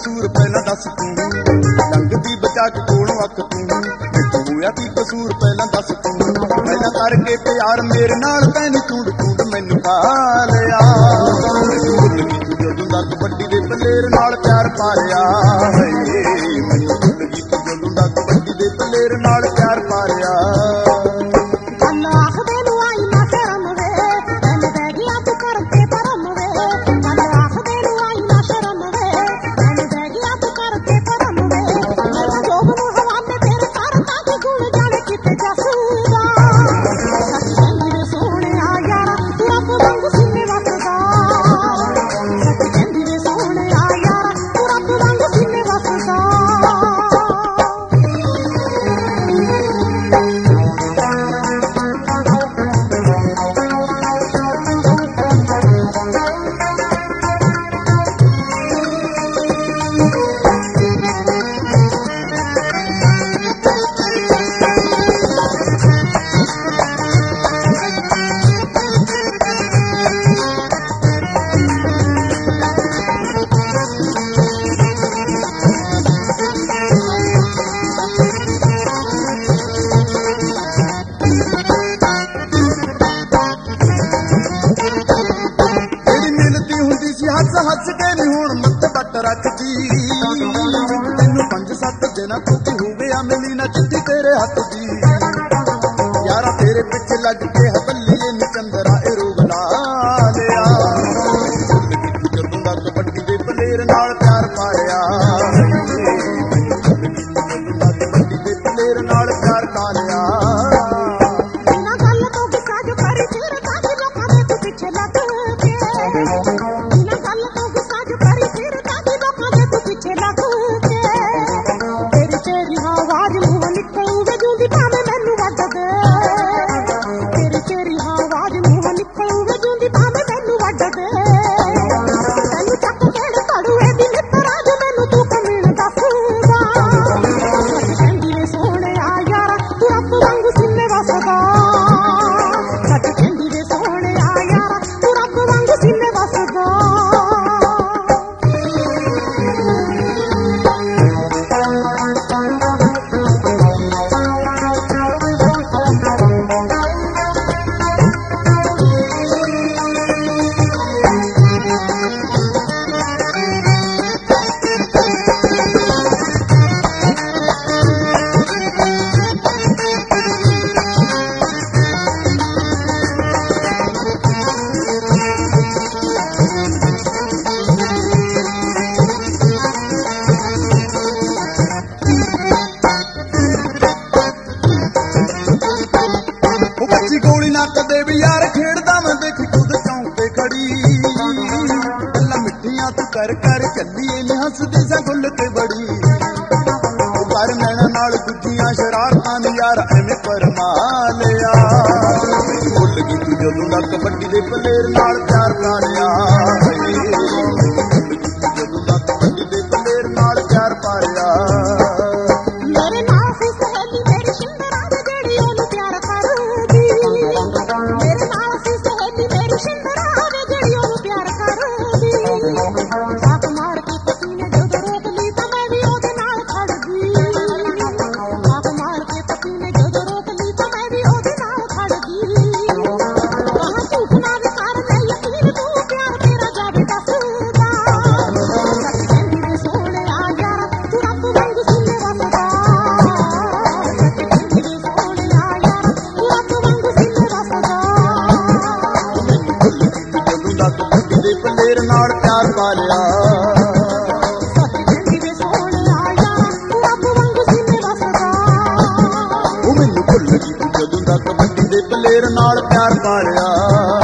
ਕਸੂਰ ਪਹਿਲਾਂ ਦੱਸ ਤੂੰ, ਲੰਘਦੀ ਬਚਾ ਕੇ ਕੋਲੋਂ ਅੱਖ ਤੂੰ, ਮੈਨੂੰ ਹੋਇਆ ਕੀ ਕਸੂਰ ਪਹਿਲਾਂ ਦੱਸ ਤੂੰ, ਪਹਿਲਾਂ ਕਰਕੇ ਪਿਆਰ ਮੇਰੇ ਨਾਲ ਤੈਨੂੰ ਝੂੰਡ ਝੂੰਡ ਮੈਨੂੰ ਪਾ ਲਿਆ, ਭੁੱਲ ਗਈ ਤੂੰ ਜਦੋਂ ਦਾ ਕਬੱਡੀ ਦੇ ਪਲੇਰ ਨਾਲ ਪਿਆਰ ਪਾ ਲਿਆ, ਮੈਨੂੰ ਭੁੱਲ ਗਈ ਤੂੰ ਜਦੋਂ ਦਾ ਕਬੱਡੀ ਦੇ ਪਲੇਰ ਨਾਲ ਪਿਆਰ ਪਾ ਲਿਆ। ਹੱਸ ਕੇ ਨੀ ਹੁਣ ਮੱਤ ਬੱਟ ਰੱਖਦੀ, ਤੈਨੂੰ 5-7 ਦਿਨਾਂ ਤੋਂ ਕੀ ਹੋ ਗਿਆ ਮਿਲੀ ਨਾ ਚਿੱਠੀ ਤੇਰੇ ਹੱਥ ਦੀ, ਯਾਰਾ ਤੇਰੇ ਪਿੱਛੇ ਲੱਗ ਕੇ ਹਬੱਲੀਏ ਨੀ ਚੰਦਰਾ ਇਹ ਰੋਗ ਲਾ ਲਿਆ, ਜਦੋਂ ਦਾ ਕਬੱਡੀ ਦੇ ਪਲੇਰ ਨਾਲ ਪਿਆਰ ਪਾਇਆ, ਜਦੋਂ ਦਾ ਕਬੱਡੀ ਦੇ ਪਲੇਰ ਨਾਲ ਪਿਆਰ ਪਾ ਲਿਆ। ਗੋਲੀ ਨਾ ਕਦੇ ਵੀ ਯਾਰ ਖੇਡਦਾ ਮੈਂ ਦੇਖ ਖੁਦ ਚੌਂਕ ਤੇ ਖੜੀ, ਗੱਲਾਂ ਮਿੱਠੀਆਂ ਤੂੰ ਕਰ ਕਰ ਚੱਲੀਏ ਨੀ ਹੱਸਦੀ ਸਾ ਗੁੱਲ ਤੇ ਬੜੀ, ਪਰ ਨੈਣਾ ਨਾਲ ਦੂਜੀਆਂ ਸ਼ਰਾਰਤਾਂ ਨੀ ਯਾਰ ਐਵੇਂ ਪਰਮਾ ਲਿਆ, ਭੁੱਲ ਗਈ ਤੂੰ ਜਦੋਂ ਦਾ ਕਬੱਡੀ ਦੇ ਪਲੇਰ ਨਾਲ ਪਿਆਰ ਪਾ ਲਿਆ, ਜਦੋਂ ਦਾ ਕਬੱਡੀ ਦੇ ਪਲੇਰ ਨਾਲ ਪਿਆਰ ਪਾ ਲਿਆ। ਪਲੇਰ ਨਾਲ ਪਿਆਰ ਪਾ ਲਿਆ, ਉਹ ਮੈਨੂੰ ਭੁੱਲ ਗਈ ਤੂੰ ਜਦੋਂ ਦਾ ਕਬੱਡੀ ਦੇ ਪਲੇਰ ਨਾਲ ਪਿਆਰ ਪਾ ਲਿਆ।